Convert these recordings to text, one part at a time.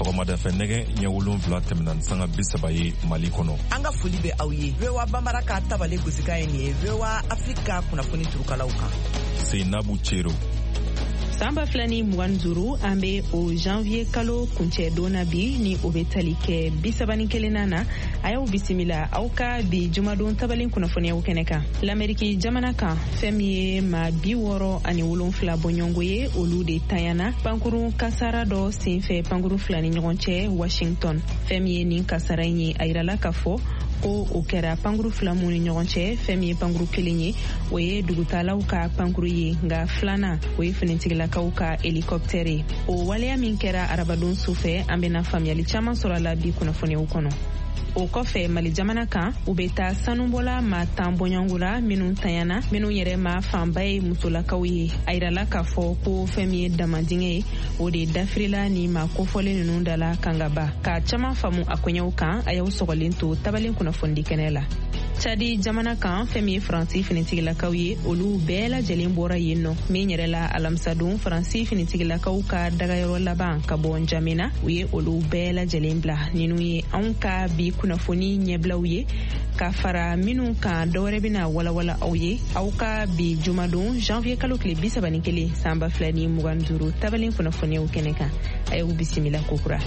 sɔgɔmada fɛ nɛgɛ ɲɛ 7 tɛmɛna sanga 30 ye Mali kɔnɔ. An ka foli bɛ aw ye. VOA Bambara ka tabale gosika ye nin ye. VOA Afrika kunnafoni turukalaw kan. Seinabu Cero. Samba filani 25 an bɛ o janvier kalo kuncɛ donna bi ni o bɛ tali kɛ 31 na a y'aw bisimila aw ka bi jumadon tabalen kunnafoniyaw kɛnɛ kan. L'Amérique jamana kan fɛn min ye maa 67 bɔɲɔgɔnko ye olu de tanyana pankuru kasara dɔ senfɛ pankuru fila ni ɲɔgɔn cɛ Washington. Fɛn min ye nin kasara in ye a yirala ka fɔ ko o kɛra pankuru fila mun ni ɲɔgɔn cɛ fɛn min ye pankuru kelen ye o ye dugutalaw ka pankuru ye nka filanan o ye finitigilakaw ka helicoptère. O waleya min kɛra arabadon sufɛ an bɛna faamuyali caman sɔrɔ a la bi kunnafoniyaw kɔnɔ. O kɔfɛ Mali jamana kan u bɛ taa sanubɔla maa 10 bɔɲɔgɔnko la minnu tanyana minnu yɛrɛ ma fanba ye musolakaw ye a yirala k'a fɔ ko fɛn min ye damandingɛ ye o de dafirila ni maa kofɔlen ninnu dala kangaba ka caman faamu a koɲɛw kan a y'aw sɔgɔlen to tabalen kunnafoni kɛnɛ la. Chadi jamana kan fɛn min ye Faransi finitigilakaw ye olu bɛɛ lajɛlen bɔra yen nɔ min yɛrɛ la alamisadon Faransi finitigilakaw ka dagayɔrɔ laban ka bɔ Njamena u ye olu bɛɛ lajɛlen bila ninnu ye anw ka bi kunnafoni ɲɛbilaw ye ka fara minnu kan dɔwɛrɛ bɛna walawala aw ye aw ka bi jumadon janvier kalo tile 31 sanba 2025 tabalen kunnafoniyaw kɛnɛ kan a y'u bisimila kokura.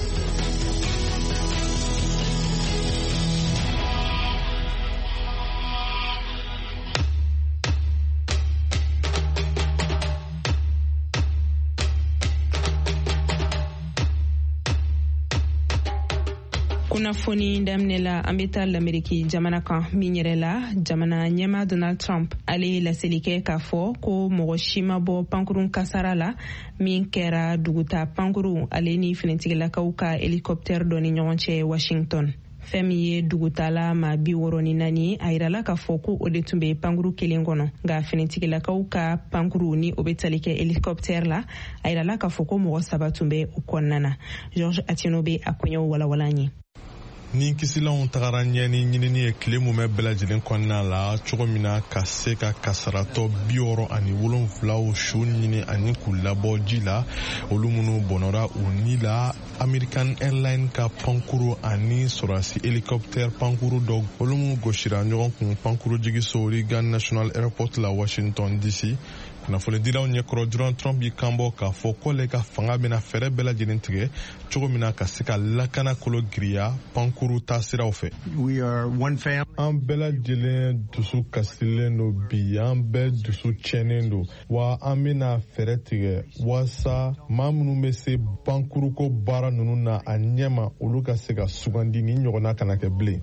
Kunnafoni daminɛla an bɛ taa l'Amérique jamana kan min yɛrɛ la jamana ɲɛma Donald Trump ale ye laseli kɛ k'a fɔ ko mɔgɔ si ma bɔ pankurun kasara la min kɛra duguta pankuru ale ni finitigilakaw ka helicoptère dɔ ni ɲɔgɔn cɛ Washington. Fɛn min ye dugutala maa 64 a yirala k'a fɔ ko o de tun bɛ pankuru kelen kɔnɔ nka finitigilakaw ka pankuru ni o bɛ tali kɛ helicoptère la a yirala k'a fɔ ko mɔgɔ 3 tun bɛ o kɔnɔna na. George Atieno bɛ a koɲɛw walawala an ye. Ni kisilanw tagara ɲɛ ni ɲinini ye tile mun bɛ bɛɛ lajɛlen kɔnɔna la cogo min na ka se ka kasaratɔ 67 su ɲini ani k'u labɔ ji la olu minnu bɔnɔra u ni la American Airlines ka pankuru ani sɔrɔdasi helicoptère pankuru dɔ olu minnu gosira ɲɔgɔn kun pankuru jigiso Reagan National Airport la Washington DC. Kunnafoni dilaw ɲɛkɔrɔ Donald Trump y'i kanbɔ k'a fɔ k'ale ka fanga bɛna fɛɛrɛ bɛɛ lajɛlen tigɛ cogo min na ka se ka lakana kolo giriya pankuru taasiraw fɛ. An bɛɛ lajɛlen dusu kasilen do bi an bɛɛ dusu cɛnnen do wa an bɛna fɛɛrɛ tigɛ walasa maa minnu bɛ se pankuruko baara ninnu na a ɲɛma olu ka se ka sugandi ni ɲɔgɔnna kana kɛ bilen.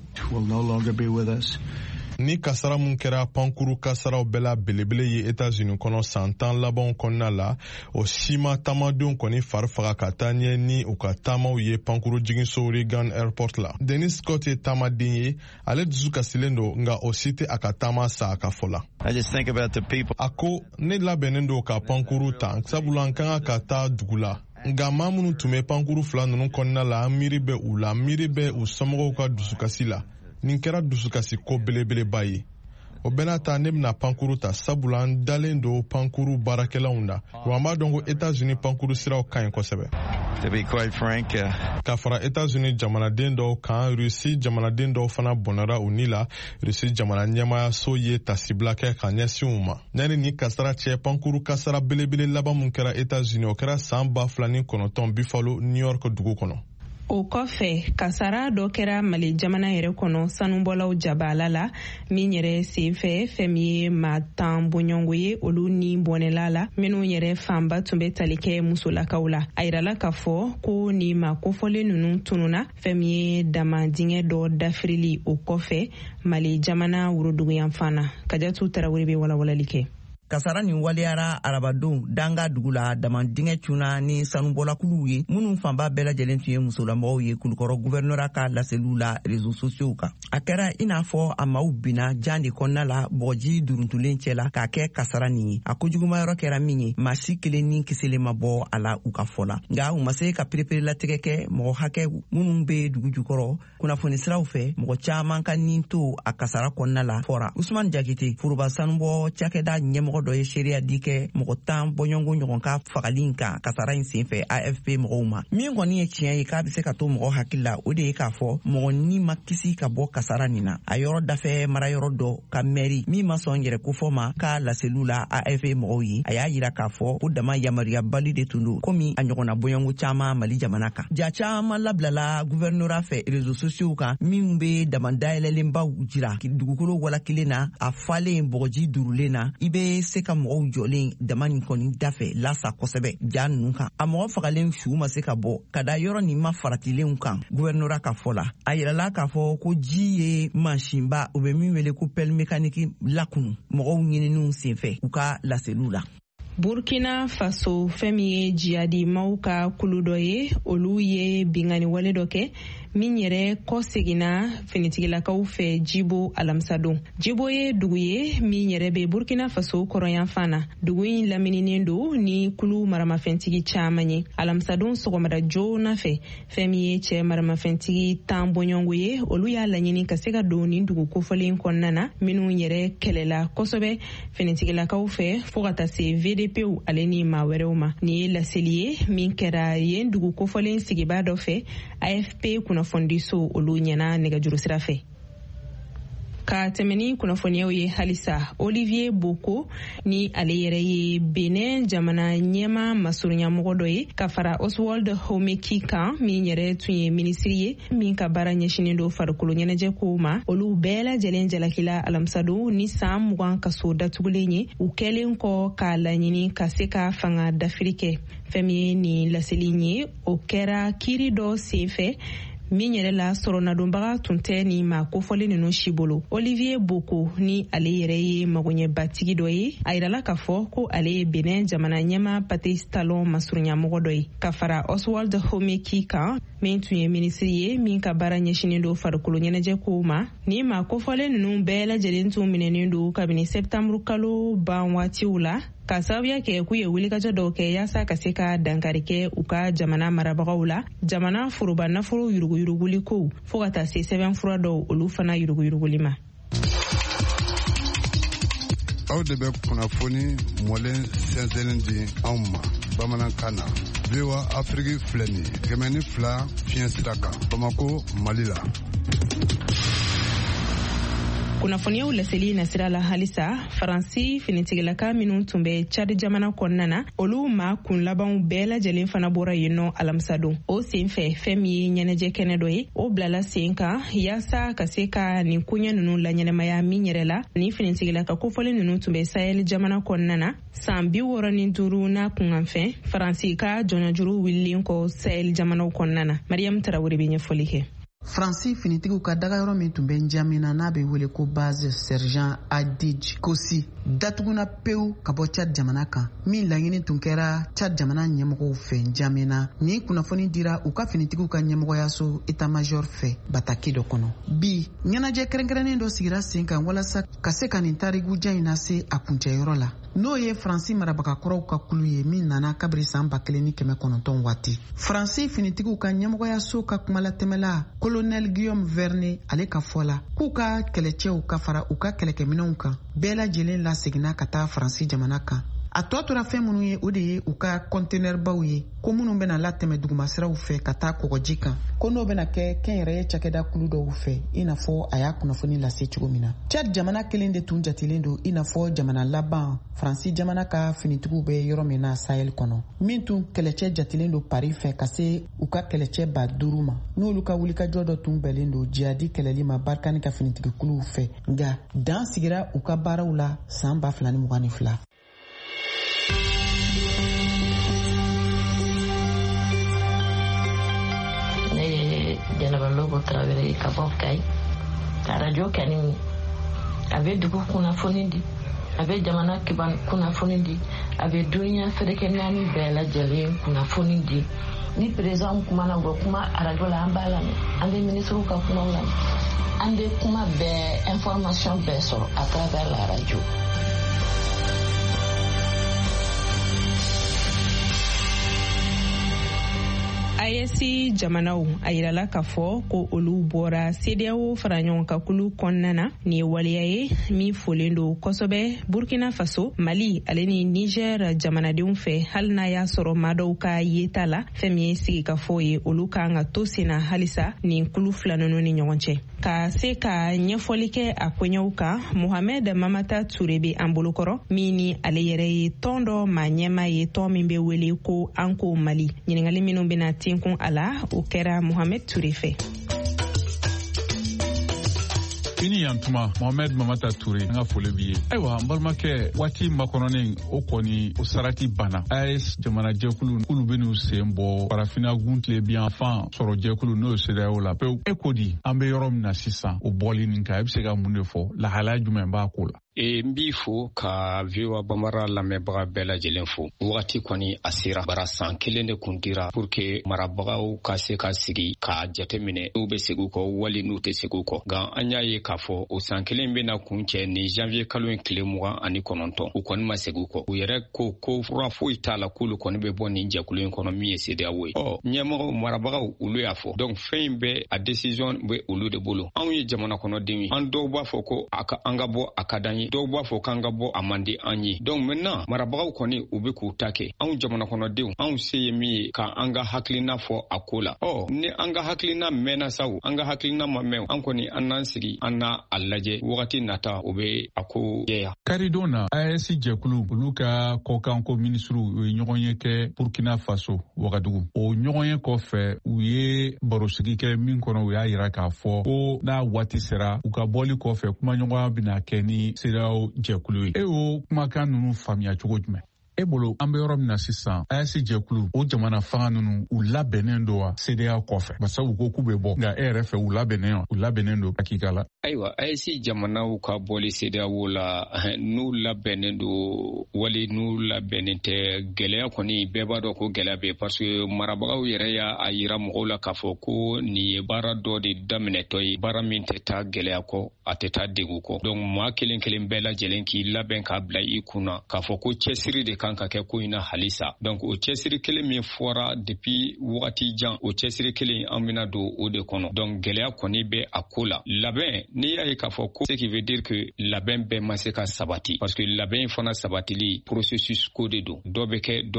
Ni kasara mun kɛra pankuru kasaraw bɛɛ la belebele ye États-Unis kɔnɔ san 10 labanw kɔnɔna la o sima tamadenw kɔni fari faga ka taa ɲɛ ni u ka taamaw ye pankuru jiginso Reagan Airport la. Dennis Scott ye taamaden ye ale dusu kasilen do nka o si tɛ a ka taama sa a ka fɔ la. A ko ne labɛnnen do ka pankuru ta sabula an kan ka taa dugu la. Nka maa minnu tun bɛ pankuru fila ninnu kɔnɔna la an miiri bɛ u la miiri bɛ u somɔgɔw ka dusukasi la. Nin kɛra dusukasi ko belebeleba ye. O bɛɛ n'a ta ne bɛna pankuru ta sabula an dalen do pankuru baarakɛlaw la wa an b'a dɔn ko États-Unis pankuru siraw ka ɲi kosɛbɛ. Ka fara États-Unis jamanaden dɔw kan Russie jamanaden dɔw fana bɔnɛra u ni la Russie jamana ɲɛmaayaso ye tasibila kɛ ka ɲɛsin u ma. Yanni ni kasara cɛ pankuru kasara belebele laban mun kɛra États-Unis o kɛra san 2009 Buffalo New York dugu kɔnɔ. O kɔfɛ kasara dɔ kɛra Mali jamana yɛrɛ kɔnɔ sanubɔlaw jabala la min yɛrɛ senfɛ fɛn min ye maa 10 bɔɲɔgɔnko ye olu ni bɔnɛla la minnu yɛrɛ fanba tun bɛ tali kɛ musolakaw la a yirala k'a fɔ ko ni maa kofɔlen ninnu tununa fɛn min ye damandingɛ dɔ dafirili o kɔfɛ Mali jamana woroduguyan fana Kajatu Tarawele bɛ walawalali kɛ. Kasara nin waliyara arabadon danga dugu la damandingɛ cunna ni sanubɔlakuluw ye minnu fanba bɛɛ lajɛlen tun ye musolamɔgɔw ye Kulukɔrɔ gouvernorat ka laseliw la réseaux sociaux kan. A kɛra i n'a fɔ a maaw binna jan de kɔnɔna la bɔgɔji duruntulen cɛ la k'a kɛ kasara nin ye. A kojugumayɔrɔ kɛra min ye maa si kelen ni kiselen ma bɔ a la u ka fɔ la. Nka u ma se ka pereperelatigɛ kɛ mɔgɔ hakɛ minnu bɛ dugu jukɔrɔ kunnafoni siraw fɛ mɔgɔ caman ka nin to a kasara kɔnɔna la fɔra. Usman Jakite foroba sanubɔ cakɛda ɲɛmɔgɔ ɲɛmɔgɔ dɔ ye seereya di kɛ mɔgɔ 10 bɔɲɔngo ɲɔgɔn ka fagali kan kasara in senfɛ AFP mɔgɔw ma. Min kɔni ye tiɲɛ ye k'a bɛ se ka to mɔgɔ hakili la o de ye k'a fɔ mɔgɔ ni ma kisi ka bɔ kasara nin na. A yɔrɔ dafɛ mara yɔrɔ dɔ ka mɛri min ma sɔn yɛrɛ kofɔ ma k'a laseliw la AFP mɔgɔw ye. A y'a yira k'a fɔ ko dama yamaruya bali de tun don komi a ɲɔgɔnna bɔɲɔngo caman Mali jamana kan. Ja caman labilala gouverneura fɛ réseaux sociaux kan min be dama dayɛlɛlenbaw jira dugukolo walakilen na a falen bɔgɔji durulen na. I be se ka mɔgɔw jɔlen dama nin kɔni dafɛ lasa kosɛbɛ ja ninnu kan. A mɔgɔ fagalen su ma se ka bɔ ka da yɔrɔ nin ma faratilenw kan gouverneura ka fɔ la. A yirala k'a fɔ ko ji ye mansinba u be min wele ko pelle mécanique lakunu mɔgɔw ɲininiw senfɛ u ka laseliw la. Burkina Faso fɛn min ye jihadimaw ka kulu dɔ ye olu ye bingani wale dɔ kɛ min yɛrɛ kɔ seginna finitigilakaw fɛ Jibo alamisadon. Jibo ye dugu ye min yɛrɛ bɛ Burkina Faso kɔrɔyanfan na. Dugu in lamininen don ni kulu maramafɛntigi caman ye. Alamisadon sɔgɔmada joona fɛ fɛn min ye cɛ maramafɛntigi 10 bɔɲɔngo ye olu y'a laɲini ka se ka don nin dugu kofɔlen kɔnɔna na minnu yɛrɛ kɛlɛla kosɛbɛ finitigilakaw fɛ fo ka taa se VDPw ale ni maa wɛrɛw ma. Ni ye laseli ye min kɛra yen dugu kofɔlen sigibaa dɔ fɛ AFP kunnafonidiso olu ɲɛna nɛgɛjuru sira fɛ. Ka tɛmɛni kunnafoniyaw ye halisa Olivier Boko ni ale yɛrɛ ye Benin jamana ɲɛma masurunyamɔgɔ dɔ ye ka fara Oswald Homeki kan min yɛrɛ tun ye minisiri ye min ka baara ɲɛsinen don farikolo ɲɛnajɛ kow ma. Olu bɛɛ lajɛlen jalakila alamisadon ni san 20 kaso datugulen ye u kɛlen kɔ k'a laɲini ka se ka fanga dafiri kɛ. Fɛn min ye nin laseli ye o kɛra kiiri dɔ senfɛ min yɛrɛ la sɔrɔnadonbaga tun tɛ ni maa kofɔlen ninnu si bolo. Olivier Boko ni ale yɛrɛ ye magoɲɛbatigi dɔ ye a yirala k'a fɔ ko ale ye Benin jamana ɲɛma Patrice Talon masurunyamɔgɔ dɔ ye ka fara Oswald Homeki kan min tun ye minisiri ye min ka baara ɲɛsinen don farikolo ɲɛnajɛ kow ma. Ni maa kofɔlen ninnu bɛɛ lajɛlen tun minɛnen don kabini septembre kalo ban waatiw la ka sababuya kɛ k'u ye wulikajɔ dɔw kɛ yaasa ka se ka dankari kɛ u ka jamana marabagaw la jamana foroba nafolo yuruguyuruguli kow fo ka taa se sɛbɛnfura dɔw olu fana yuruguyuruguli ma. Aw de bɛ kunnafoni mɔlen sɛnsɛnlen di anw ma bamanankan na. VOA Afrique filɛ nin ye 102 fiɲɛ sira kan Bamako Mali la. Kunnafoniyaw laseli nasira la halisa Faransi finitigilaka minnu tun bɛ Chad jamana kɔnɔna na olu ma kun labanw bɛɛ lajɛlen fana bɔra yen nɔ alamisadon. O senfɛ fɛn min ye ɲɛnajɛ kɛnɛ dɔ ye o bilala sen kan yaasa ka se ka nin koɲɛ ninnu laɲɛnɛmaya min yɛrɛ la ni finitigilaka kofɔlen ninnu tun bɛ Sahel jamana kɔnɔna na san 65 n'a kunkanfɛn Faransi ka jɔnjuru wililen kɔ Sahel jamanaw kɔnɔna na. Mariam Tarawele bɛ ɲɛfɔli kɛ. Faransi finitigiw ka dagayɔrɔ min tun bɛ N'Djamena n'a bɛ wele ko base sergent Adij Kosi datuguna pewu ka bɔ Chad jamana kan min laɲini tun kɛra Chad jamana ɲɛmɔgɔw fɛ N'Djamena. Ni kunnafoni dira u ka finitigiw ka ɲɛmɔgɔyaso état major fɛ bataki dɔ kɔnɔ. Bi ɲɛnajɛ kɛrɛnkɛrɛnnen dɔ sigira sen kan walasa ka se ka nin tarigujan in lase a kuncɛyɔrɔ la. N'o ye Faransi marabagakɔrɔw ka kulu ye min nana kabiri san 1900 waati. Faransi finitigiw ka ɲɛmɔgɔyaso ka kumalatɛmɛla Colonel Guillaume Vernet ale ka fɔ la k'u ka kɛlɛcɛw ka fara u ka kɛlɛkɛminɛnw kan bɛɛ lajɛlen laseginna ka taa Faransi jamana kan. A tɔ tora fɛn minnu ye o de ye u ka conteneur baw ye ko minnu bɛna latɛmɛ dugumasiraw fɛ ka taa kɔgɔji kan ko n'o bɛna kɛ kɛnyɛrɛye cakɛda kulu dɔw fɛ i n'a fɔ a y'a kunnafoni lase cogo min na. Chad jamana kelen de tun jatilen don i n'a fɔ jamana laban Faransi jamana ka finitigiw bɛ yɔrɔ min na Sahel kɔnɔ min tun kɛlɛcɛ jatilen don Paris fɛ ka se u ka kɛlɛcɛ 5000 ma n'olu ka wulikajɔ dɔ tun bɛlen don jihadi kɛlɛli ma Barkani ka finitigikuluw fɛ nka dan sigira u ka baaraw la san 2022. Jɛnɛba Lobo Tarawele ka bɔ Kayi ka radio kɛni a bɛ dugu kunnafoni di a bɛ jamana kiban kunnafoni di a bɛ duniya fɛrɛkɛ naani bɛɛ lajɛlen kunnafoni di ni président kumana u bɛ kuma radio la an b'a lamɛn an bɛ ministrew ka kumaw lamɛn an bɛ kuma bɛɛ information bɛɛ sɔrɔ à travers la radio. AES jamanaw a yirala k'a fɔ ko olu bɔra CEDEAO faraɲɔgɔnkakulu kɔnɔna na ni waleya ye min folen don kosɛbɛ Burkina Faso, Mali ale ni Niger jamanadenw fɛ hali n'a y'a sɔrɔ maa dɔw ka yeta la fɛn min ye sigikafɔ ye olu kan ka to senna halisa nin kulu fila ninnu ni ɲɔgɔn cɛ. Ka se ka ɲɛfɔli kɛ a koɲɛw kan, Mohamed Mamata Touré bɛ an bolokɔrɔ min ni ale yɛrɛ ye tɔn dɔ maa ɲɛma ye tɔn min bɛ wele ko Anko Mali. Ɲininkali minnu bɛna tinkun a la o kɛra Mohamed Touré fɛ. Fini yantuma Mohamed Mamata Touré nga fole biye. Ayiwa mbalmakɛ waati makɔnɔnen o kɔni o sarati bana. AES jamana jɛkulu kulu benu sen bɔ farafina guntle bi enfant sɔrɔ jɛkulu n'o CEDEAO la pewu. E ko di an bɛ yɔrɔ min na sisan o bɔli nin kan e bɛ se ka mun de fɔ lahalaya jumɛn b'a ko la? N b'i fo ka VOA Bambara lamɛnbaga bɛɛ lajɛlen fo. Wagati kɔni a sera bara san kelen de kun dira pour que marabagaw ka se ka sigi ka jateminɛ n'u bɛ segu kɔ wali n'u tɛ segu kɔ. Nka an y'a ye k'a fɔ o san kelen bɛna kun cɛ ni janvier kalo in tile 29 u kɔni ma segu kɔ. U yɛrɛ ko fura foyi t'a la k'olu kɔni bɛ bɔ nin jɛkulu in kɔnɔ min ye CEDEAO ye. Ɲɛmɔgɔ marabagaw olu y'a fɔ. Donc fɛn in bɛ a décision bɛ olu de bolo. Anw ye jamana kɔnɔdenw ye. An dɔw b'a fɔ ko an ka bɔ a ka d'an ye. Dɔw b'a fɔ k'an ka bɔ a man di an ye. Donc maintenant marabagaw kɔni u bɛ k'u ta kɛ. Anw jamana kɔnɔdenw anw se ye min ye ka an ka hakilina fɔ a ko la. Ni an ka hakilina mɛnna sa o an ka hakilina ma mɛn an kɔni an n'an sigi an n'a a lajɛ wagati nata o bɛ a ko jɛya. Karidon na AES jɛkulu olu ka kɔkanko minisiriw u ye ɲɔgɔn ye kɛ Burkina Faso Wagadugu. O ɲɔgɔn ye kɔfɛ u ye barosigi kɛ min kɔnɔ u y'a yira k'a fɔ ko n'a waati sera u ka bɔli kɔfɛ kumaɲɔgɔnya bɛna kɛ ni CEDEAO jɛkulu ye. E y'o kumakan ninnu faamuya cogo jumɛn? E bolo an bɛ yɔrɔ min na sisan AES jɛkulu o jamana fanga ninnu u labɛnnen don wa CEDEAO kɔfɛ? Basa u ko k'u bɛ bɔ nka e yɛrɛ fɛ u labɛnnen don hakika la. Ayiwa AES jamanaw ka bɔli CEDEAO la n'u labɛnnen don wali n'u labɛnnen tɛ gɛlɛya kɔni bɛɛ b'a dɔn ko gɛlɛya bɛ parce que marabagaw yɛrɛ y'a yira mɔgɔw la k'a fɔ ko nin ye baara dɔ de daminɛtɔ ye baara min tɛ taa gɛlɛya kɔ a tɛ taa degun kɔ. Donc maa kelen kelen bɛɛ lajɛlen k'i labɛn k'a bila i kunna k'a fɔ ko cɛsiri de kan ka kɛ ko in na halisa. Donc o cɛsiri kelen min fɔra depuis wagati jan o cɛsiri kelen an bɛna don o de kɔnɔ. Donc gɛlɛya kɔni bɛ a ko la. Labɛn n'i y'a ye k'a fɔ ko ce qui veut dire que labɛn bɛɛ ma se ka sabati parce que labɛn in fana sabatili processus ko de don. Dɔ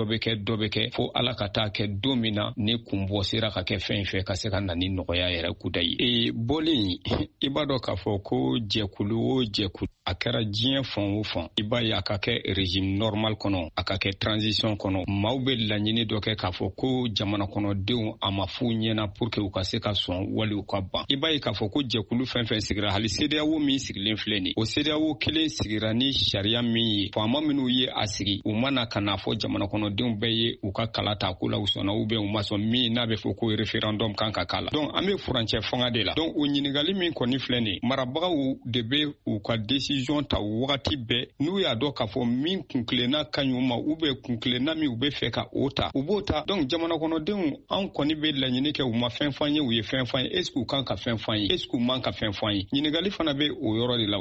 bɛ kɛ fo ala ka taa kɛ don min na ni kunbɔ sera ka kɛ fɛn fɛ ka se ka na ni nɔgɔya yɛrɛ kuda ye. Bɔlen i b'a dɔn k'a fɔ ko jɛkulu o jɛkulu a kɛra diɲɛ fan o fan i b'a ye a ka kɛ régime normal kɔnɔ a ka kɛ transition kɔnɔ maaw bɛ laɲini dɔ kɛ k'a fɔ ko jamana kɔnɔdenw a ma f'u ɲɛna pour que u ka se ka sɔn wali u ka ban. I b'a ye k'a fɔ ko jɛkulu fɛn fɛn sigira hali CEDEAO min sigilen filɛ nin o CEDEAO kelen sigira ni sariya min ye faama minnu ye a sigi u mana ka n'a fɔ jamana kɔnɔdenw bɛɛ ye u ka kala ta ko la u sɔnna ou bien u ma sɔn min n'a bɛ fɔ ko référendum kan ka k'a la. Donc an bɛ furancɛ fanga de la. Donc o ɲininkali min kɔni filɛ nin marabagaw de bɛ u ka décision ta wagati bɛɛ n'u y'a dɔn k'a fɔ min kunkilenna ka ɲi u ma ou bien kunkilenna min u bɛ fɛ ka o ta u b'o ta. Donc jamana kɔnɔdenw an kɔni bɛ laɲini kɛ u ma fɛn f'an ye u ye fɛn f'an ye est ce que u kan ka fɛn f'an ye est ce que u man ka fɛn f'an ye. Ɲininkali fana bɛ o yɔrɔ de la.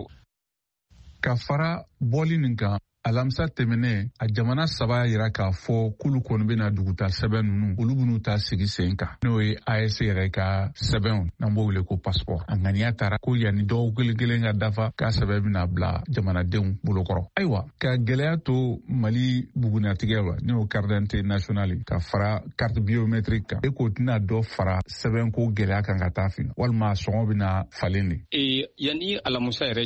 Ka fara bɔli nin kan alamisa tɛmɛnen a jamana saba yira k'a fɔ k'olu kɔni bɛna duguta sɛbɛn ninnu olu b'u ta sigi sen kan n'o ye AES yɛrɛ ka sɛbɛnw n'an b'o wele ko passeport a ŋaniya taara ko yanni dɔgɔkun kelen ka dafa k'a sɛbɛn bɛna bila jamanadenw bolokɔrɔ. Ayiwa ka gɛlɛya to Mali bugunatigɛ la n'o carte d'identité nationale ka fara carte biométrique kan e ko tɛna dɔ fara sɛbɛnko gɛlɛya kan ka taa fin walima sɔngɔ bɛna falen de. Yanni alamusa yɛrɛ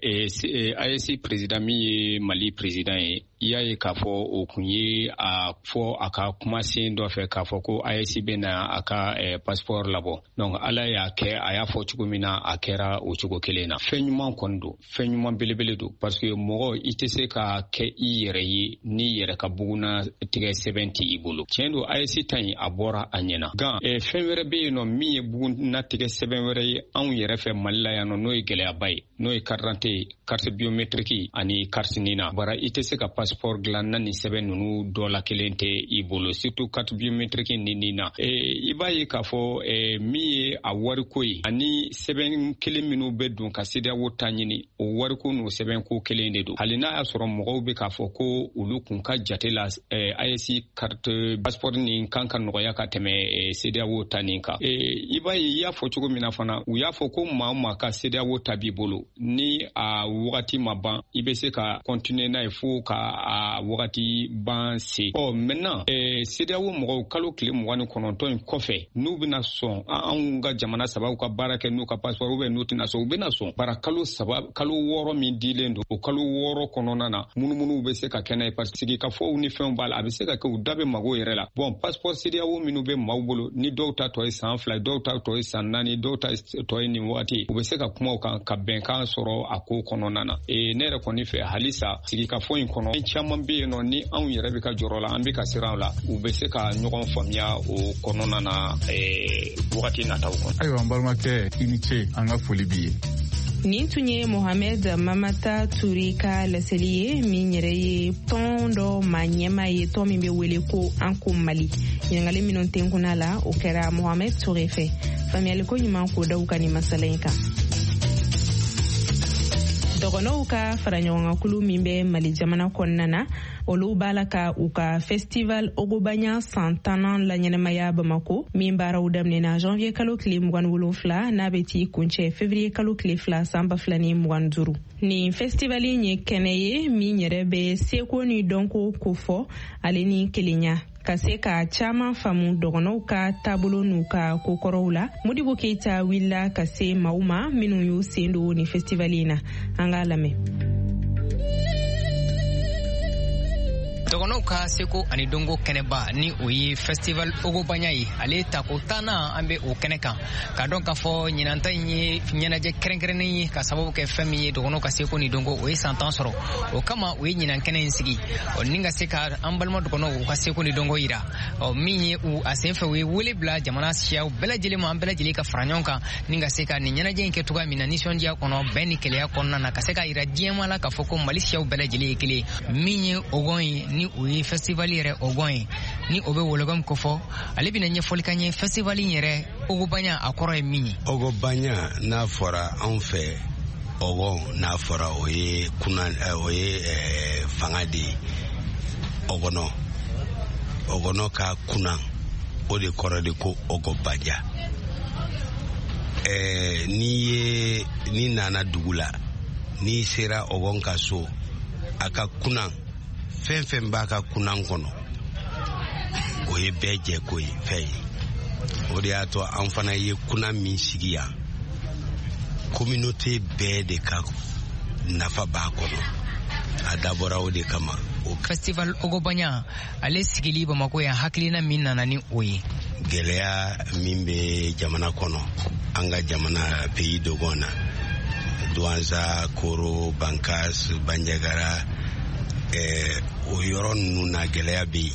cɛ AES président min ye Mali président i y'a ye k'a fɔ o kun ye a fɔ a ka kumasen dɔ fɛ k'a fɔ ko AES bɛna a ka passeport labɔ. Donc ala y'a kɛ a y'a fɔ cogo min na a kɛra o cogo kelen na. Fɛn ɲuman kɔni don fɛn ɲuman belebele don parce que mɔgɔ i tɛ se ka kɛ i yɛrɛ ye ni yɛrɛ ka buguna tigɛ sɛbɛn tɛ i bolo. Tiɲɛ don AES ta in a bɔra a ɲɛna. Nka fɛn wɛrɛ bɛ yen nɔ min ye buguna tigɛ sɛbɛn wɛrɛ ye anw yɛrɛ fɛ Mali la yan nɔ n'o ye gɛlɛyaba ye. n'o ye carte biométrique ani carte nina bara ite se ka passeport dilan na ni sɛbɛn nunu dɔ la kelen tɛ i bolo surtout carte biométrique ni nina i b'a ye k'a fɔ min ye a wariko ye ani sɛbɛn kelen minnu bɛ don ka CEDEAO ta ɲini o wariko n'o sɛbɛn ko kelen de don hali n'a y'a sɔrɔ mɔgɔw bɛ k'a fɔ ko olu kun ka jate la AES carte passeport ni kan ka nɔgɔya ka tɛmɛ CEDEAO ta nin kan i b'a ye i y'a fɔ cogo min na fana u y'a fɔ ko maa o maa ka CEDEAO ta b'i bolo ni a wagati ma ban i bɛ se ka continuer n'a ye fo ka a wagati ban se maintenant CEDEAO mɔgɔw kalo tile 29 in kɔfɛ n'u bɛna sɔn anw ka jamana sabaw ka baara kɛ n'u ka passeport ou bien n'u tɛna sɔn u bɛna sɔn bara kalo 6 min dilen don o kalo 6 kɔnɔna na munumunu bɛ se ka kɛ n'a ye parce que ka fɔ u ni fɛnw b'a la a bɛ se ka kɛ u da bɛ mago yɛrɛ la bon passeport CEDEAO minnu bɛ maaw bolo ni dɔw ta tɔ ye san 2 dɔw ta tɔ ye san 4 dɔw ta tɔ ye nin wagati u bɛ se ka kuma o kan ka bɛnkan sɔrɔ a ko kɔnɔna na ne yɛrɛ kɔni fɛ halisa sigikafɔ in kɔnɔ fɛn caman bɛ yen nɔ ni anw yɛrɛ bɛ ka jɔrɔ la an bɛ ka siran la u bɛ se ka ɲɔgɔn faamuya o kɔnɔna na wagati nataw kɔnɔ. Ayiwa an balimakɛ i ni ce an ka foli b'i ye. Nin tun ye Mohamed Mamata Touré ka laseli ye min yɛrɛ ye tɔn dɔ ma ɲɛma ye tɔn min bɛ wele ko Anko Mali. Ɲininkali minnu tɛ n kunna la o kɛra Mohamed Touré fɛ. Faamuyaliko ɲuman k'o da u ka nin masala in kan. Dɔgɔnɔw ka faraɲɔgɔnkakulu min bɛ Mali jamana kɔnɔna na olu b'a la ka u ka festival Ogobanya san 10 la ɲɛnɛmaya Bamako min baaraw daminɛna janvier kalo tile 27 n'a bɛ t'i kuncɛ février kalo tile 2 san 2025. Nin festival ye kɛnɛ ye min yɛrɛ bɛ seko ni dɔnko kofɔ ale ni kelenya ka se ka caman faamu dɔgɔnɔw ka taabolo n'u ka kokɔrɔw la. Modibo Keita wulila ka se maaw ma minnu y'u sen don ni festival in na. An k'a lamɛn. Dɔgɔnɔw ka seko ani dɔnko kɛnɛba ni o ye festival Ogobanya ye ale tako 10nan an bɛ o kɛnɛ kan ka dɔn k'a fɔ ɲinanta in ye ɲɛnajɛ kɛrɛnkɛrɛnnen ye ka sababu kɛ fɛn min ye dɔgɔnɔw ka seko ni dɔnko o ye san 10 sɔrɔ o kama o ye ɲinan kɛnɛ in sigi ni ka se ka an balima dɔgɔnɔw u ka seko ni dɔnko yira min ye a senfɛ u ye wele bila jamana siyaw bɛɛ lajɛlen ma an bɛɛ lajɛlen ka fara ɲɔgɔn kan ni ka se ka nin ɲɛnajɛ in kɛ cogoya min na nisɔndiya kɔnɔ bɛn ni kɛlɛya kɔnɔna na ka se ka yira diɲɛma la k'a fɔ ko Mali siyaw bɛɛ lajɛlen ye kelen min ye Ogon ye ni o ye festival yɛrɛ Ogon ye ni o bɛ wologam ko fɔ ale bɛna ɲɛfɔli kan ye festival yɛrɛ Ogobanya a kɔrɔ ye min ye. Ogobanya n'a fɔra anw fɛ Ogon n'a fɔra o ye fanga de ye Ogono ka kunan o de kɔrɔ de ko Ogobanya ni nana dugu la ni sera Ogon ka so a ka kunan fɛn b'a ka kunan kɔnɔ o ye bɛɛ jɛ ko ye fɛn ye o de y'a to an fana ye kunan min sigi yan communauté bɛɛ de ka nafa b'a kɔnɔ a dabɔra o de kama. Festival Ogobanya ale sigili Bamako yan hakilina min nana ni o ye gɛlɛya min bɛ jamana kɔnɔ an ka jamana pays dogon na Douanza, Koro, Bankas, Bandiagara o yɔrɔ ninnu na gɛlɛya bɛ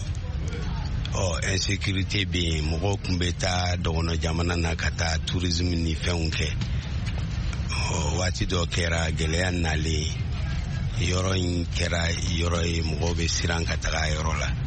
yen insécurité bɛ yen mɔgɔw tun bɛ taa dɔgɔnɔ jamana na ka taa tourisme ni fɛnw kɛ waati dɔ kɛra gɛlɛya nalen yɔrɔ in kɛra yɔrɔ ye mɔgɔw bɛ siran ka taga yɔrɔ la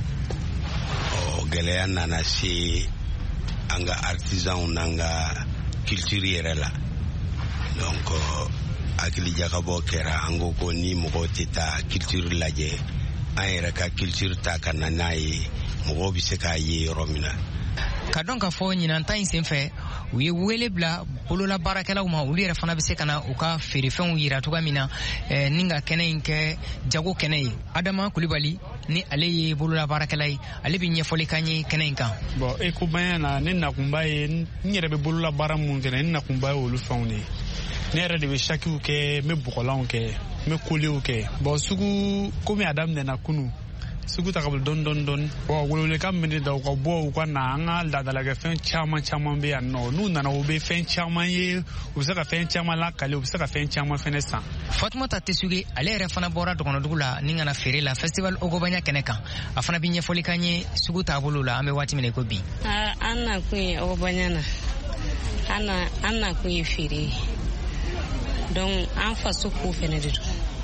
gɛlɛya nana se an ka artisanw n'an ka culture yɛrɛ la donc hakili jakabɔ kɛra an ko ni mɔgɔw tɛ taa culture lajɛ an yɛrɛ ka culture ta ka na n'a ye mɔgɔw bɛ se k'a ye yɔrɔ min na. Ka dɔn k'a fɔ ɲinanta in senfɛ u ye wele bila bolola baarakɛlaw ma olu yɛrɛ fana bɛ se ka na u ka feerefɛnw yira cogoya min na ni ka kɛnɛ in kɛ jago kɛnɛ ye. Adama Kulibali ni ale ye bolola baarakɛla ye ale bɛ ɲɛfɔli k'an ye kɛnɛ in kan. Bon Ogobanya na ne nakunba ye n yɛrɛ bɛ bolola baara mun kɛ ne nakunba ye olu fɛnw de ye. Ne yɛrɛ de bɛ sakiw kɛ n bɛ bɔgɔlanw kɛ n bɛ kolew kɛ bon sugu komi a daminɛna kunu sugu ta ka bɔ dɔɔni bon welewelekan min bɛ ne da u ka bɔ u ka na an ka laadalakɛfɛn caman bɛ yan nɔ n'u nana u bɛ fɛn caman ye u bɛ se ka fɛn caman lakale u bɛ se ka fɛn caman fɛnɛ san. Fatumata Tesuge ale yɛrɛ fana bɔra dɔgɔnɔdugu la ni ka na feere la festival Ogobanya kɛnɛ kan a fana bɛ ɲɛfɔli k'an ye sugu taabolo la an bɛ waati min na i ko bi. An nakun ye Ogobanya na an nakun ye feere don an faso ko fene de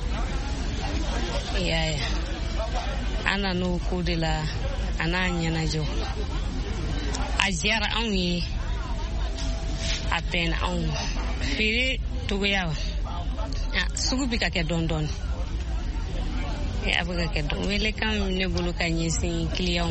yaya ana no ko de la ana nyana jo a ziyara an yi a pena an fere togo yawa sugu bi ka kɛ dɔn a bɛ ka kɛ dɔn wele kan ne bolo ka ɲɛsin kiliyanw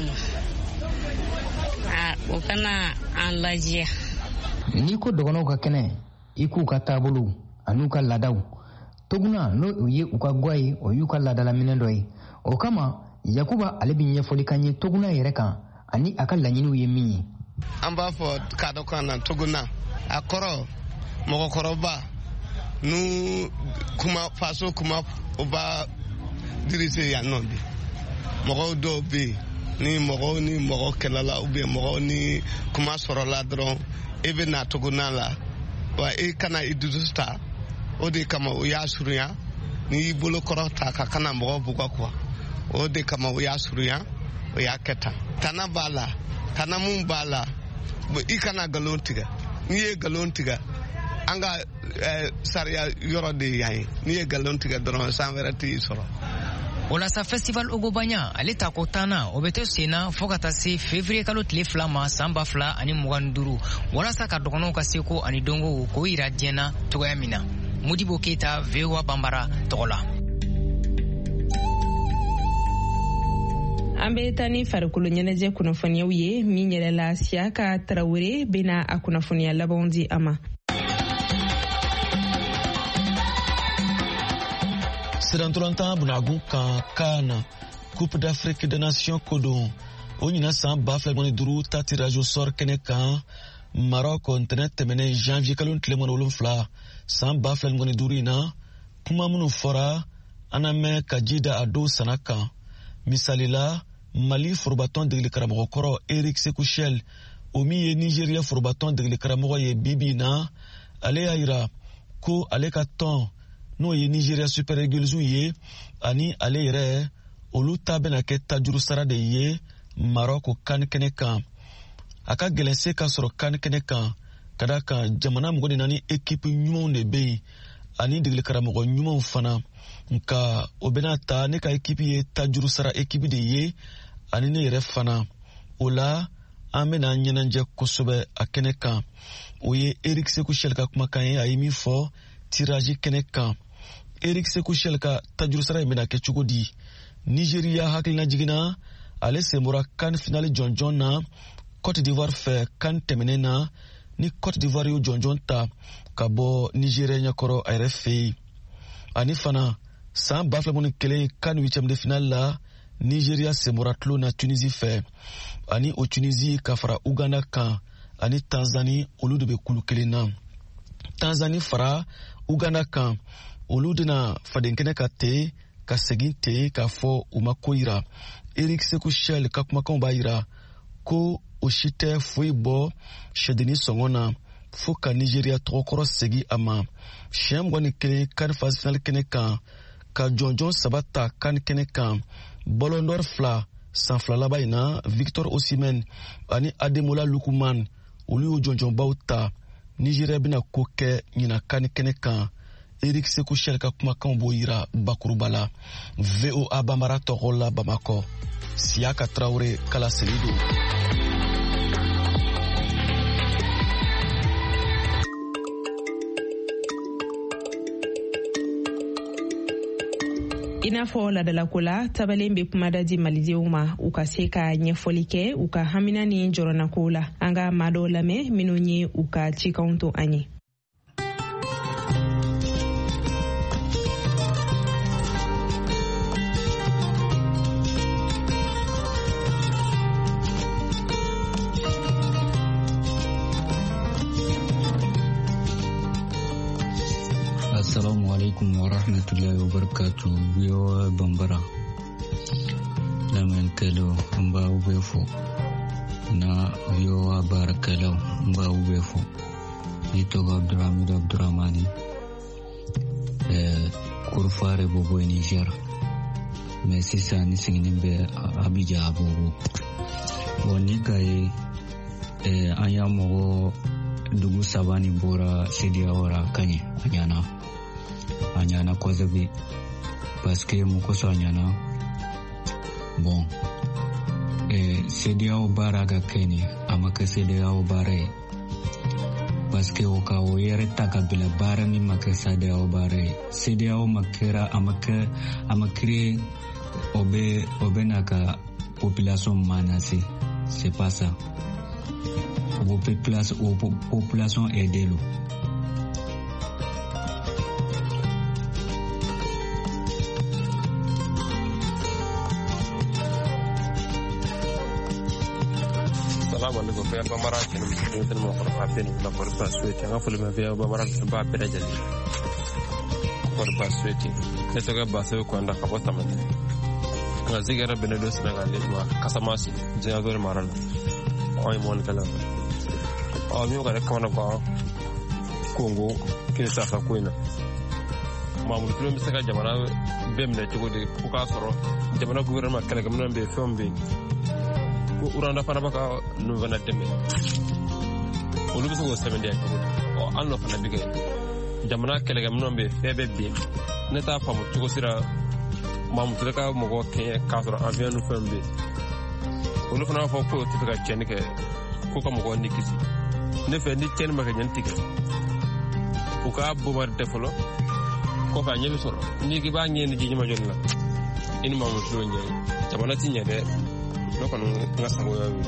ma o kana an lajiya. N'i ko dɔgɔnɔw ka kɛnɛ i k'u ka taabolo an'u ka laadaw tuguna n'o u ye u ka gwa ye o y'u ka laadalaminɛ dɔ ye o kama Yakuba ale bɛ ɲɛfɔli kan ye tuguna yɛrɛ kan ani a ka laɲiniw ye min ye. An b'a fɔ kadɔ kan na tuguna a kɔrɔ mɔgɔkɔrɔba nu kuma faso kuma o b'a dirise yan nɔ bi mɔgɔw dɔw bɛ yen ni mɔgɔ kɛlɛla ou bien mɔgɔw ni kuma sɔrɔla dɔrɔn e bɛ na tuguna la wa e kana i dusu ta o de kama o y'a surunya ni y'i bolo kɔrɔ ta ka kana mɔgɔw bugɔ kuwa o de kama o y'a surunya o y'a kɛ tan tana b'a la tana mun b'a la i kana nkalon tigɛ n'i ye nkalon tigɛ an ka sariya yɔrɔ de yan ye n'i ye nkalon tigɛ dɔrɔn san wɛrɛ t'i sɔrɔ. O la sa festival Ogobanya ale ta ko tanna o bɛ to senna fo ka taa se février kalo tile 2 ma san 2025 walasa ka dɔgɔnɔw ka seko ani dɔnko k'o yira diɲɛ na cogoya min na. Modibo Keita, VOA Bambara tɔgɔ la. An bɛ taa ni farikolo ɲɛnajɛ kunnafoniyaw ye min yɛrɛla Siaka Tarawele bɛna a kunnafoniya labanw di a ma. Sirantolantan bunagun kan Kana Coupe d'Afrique des Nations kodon o ɲina san 2025 ta tirage au sort kɛnɛ kan Maroc ntɛnɛ tɛmɛnen janvier kalo tile 17 san 2025 in na kuma minnu fɔra an lamɛn ka ji da a dɔw sana kan misali la Mali forobatɔn degeli karamɔgɔkɔrɔ Eric Sekuchel o min ye Nigeria forobatɔn degeli karamɔgɔ ye bibi na ale y'a yira ko ale ka tɔn n'o ye Nigeria Super Eagles ye ani ale yɛrɛ olu ta bɛna kɛ tajuru sara de ye Maroc kan kɛnɛ kan a ka gɛlɛnse ka sɔrɔ kan kɛnɛ kan ka da kan jamana 24 équipe ɲumanw de bɛ yen ani degeli karamɔgɔ ɲumanw fana nka o bɛna ta ne ka équipe ye tajuru sara équipe de ye ani ne yɛrɛ fana o la an bɛna ɲɛnajɛ kosɛbɛ a kɛnɛ kan o ye Eric Sekuchel ka kumakan ye a ye min fɔ tirage kɛnɛ kan. Eric Sekuchel ka tajuru sara in bɛna kɛ cogo di Nigeria hakilina jiginna ale senbɔra CAN finale jɔnjɔn na Côte d'Ivoire fɛ CAN tɛmɛnen na ni Côte d'Ivoire y'o jɔnjɔn ta ka bɔ Nigeria ɲɛkɔrɔ a yɛrɛ fɛ yen ani fana san 2021 CAN 8e de finale la Nigeria senbɔra tulo na Tunisie fɛ ani o Tunisie ka fara Uganda kan ani Tanzanie olu de bɛ kulu kelen na Tanzanie fara Uganda kan olu dena fadenkɛnɛ ka te ka segin te k'a fɔ u ma ko yira Eric Sekuchel ka kumakanw b'a yira ko o si tɛ foyi bɔ sɛdenni sɔngɔ na fo ka Nigeria tɔgɔkɔrɔ segi a ma siɲɛ 21 CAN phase finale kɛnɛ kan ka jɔnjɔn 3 ta CAN kɛnɛ kan Ballon d'Or 2 san 2 laban in na Victor Osimhen ani Ademola Lookman olu y'o jɔnjɔnbaw ta Nigeria bɛna ko kɛ ɲina CAN kɛnɛ kan Eric Sekuchel ka kumakanw b'o yira bakuruba la. VOA Bambara tɔgɔ la Bamakɔ Siaka Traoré Kala Selido. I n'a fɔ ladalako la tabalen bɛ kumada di malidenw ma u ka se ka ɲɛfɔli kɛ u ka hamina ni jɔrɔnako la an ka maa dɔw lamɛn minnu ye u ka cikanw to an ye. Assalamu alaikum wa rahmatullahi wa barakatuh. VOA Bambara Lamen Kelo Mba Ubefo na VOA Barakelo Mba Ubefo Itoga Abdurhamid Abdurrahmani Kurfare Bobo Niger Mesisa Nisinimbe Abidja Abobo Wonika Anya Mogo Dugu Sabani Bora Sidia Ora Kanye Anyana a ɲana kosɛbɛ parce que mun kosɔn a ɲana bon CEDEAO baara ka kɛ ni a ma kɛ CEDEAO baara ye parce que o ka o yɛrɛ ta ka bila baara min ma kɛ CEDEAO baara ye. CEDEAO ma kɛra a ma créer o bɛ na ka population menacer, c'est pas ça. O population aider lo. Salamu alaikum fiya bamara kenan mutum mo ko afeni la ko ba suete nga fulu ma fiya bamara ba pere jali ko ba suete ne to ga ba se ko anda ka bota man nga zigara benedo Senegal le ma kasamasi jega do maral oy mon kala o mi ko ko na ko Congo ke sa fa ko ina mamul tulo mi saka jamana bemne to de ko ka soro jamana gouvernement kala ga mon be fembe ko uranda fana baka no vana deme o lu biso semende ko o anno fana bigay jamana kele gam nombe febe bi neta famu to sira mamu ka mo ko ke ka soro avion no fembe o lu fana fo ko to ka chen ke ko ko mo ko nikisi ne fe ni chen ma ka nyantike ko ka bo mar defolo ko fa nyebi soro ni gi ba ngeni ji ma jonna ini mamu to ngai jamana tinya de lokon nga sango yawi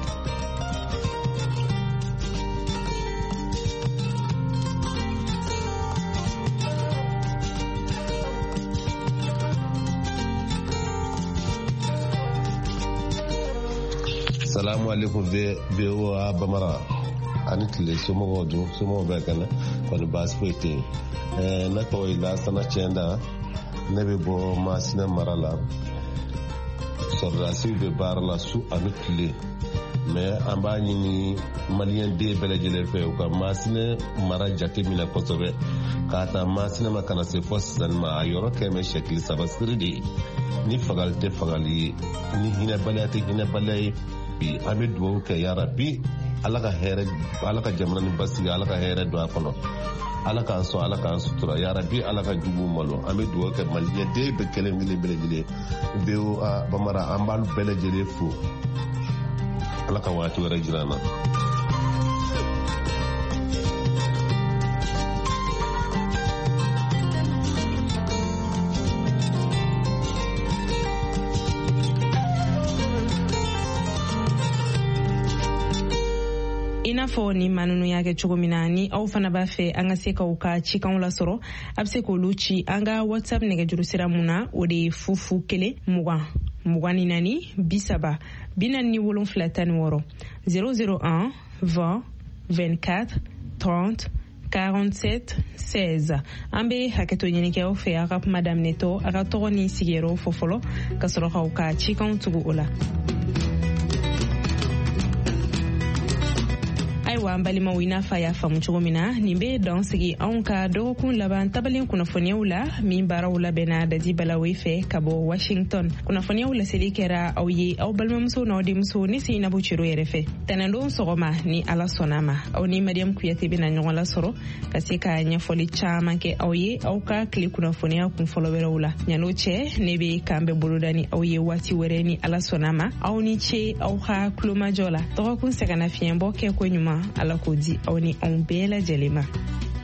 Salamu alaikum bewa bamara anitile somo be kana kon basfete na ko ila sana chenda nebe bo masina marala sordasi be barla su anutile mais amba ñini malien de belajele fe ko masine mara jate mina kosobe kata masine makana se fossan ma ayoro keme shekli sabasridi ni fagalte fagali ni hina balate hina balay bi amed wo ke ya rabbi alaka here alaka jamna ni basi alaka here do akono alaka so alaka sutura ya rabbi alaka jubu malo amed wo ke malien de be kelem ngile belajele be bamara ambal belajele fu alaka wati wara jirana ina fo ni manunu yake cogo min na ni aw fana b'a fɛ an ka se k'aw ka cikanw lasɔrɔ a bɛ se k'olu ci an ka whatsapp nɛgɛjuru sira mun na o de ye 020 24 30 46 001 20 24 30 47 16 an bɛ hakɛto ɲini kɛ aw fɛ a ka kuma daminɛtɔ a ka tɔgɔ ni sigiyɔrɔ fɔ fɔlɔ ka sɔrɔ k'aw ka cikanw tugu o la. Ayiwa an balimaw i n'a fɔ a y'a faamu cogo min na nin bɛ dan sigi anw ka dɔgɔkun laban tabalen kunnafoniyaw la min baaraw labɛnna Dadi Balawe fɛ ka bɔ Washington. Kunnafoniyaw laseli kɛra aw ye aw balimamuso n'aw denmuso ne Seinabu Ciro yɛrɛ fɛ. Tɛnɛndon sɔgɔma ni Ala sɔnna ma aw ni Mariam Kuyate bɛna ɲɔgɔn lasɔrɔ ka se ka ɲɛfɔli caman kɛ aw ye aw ka tile kunnafoniya kunfɔlɔ wɛrɛw la. Ɲano cɛ ne bɛ k'an bɛ boloda ni aw ye waati wɛrɛ ni Ala sɔnna ma aw ni ce aw ka kulomajɔ la. Dɔgɔkun sɛgɛnnafiɲɛbɔ kɛ ko ɲuman Ala k'o di aw ni anw bɛɛ lajɛlen ma.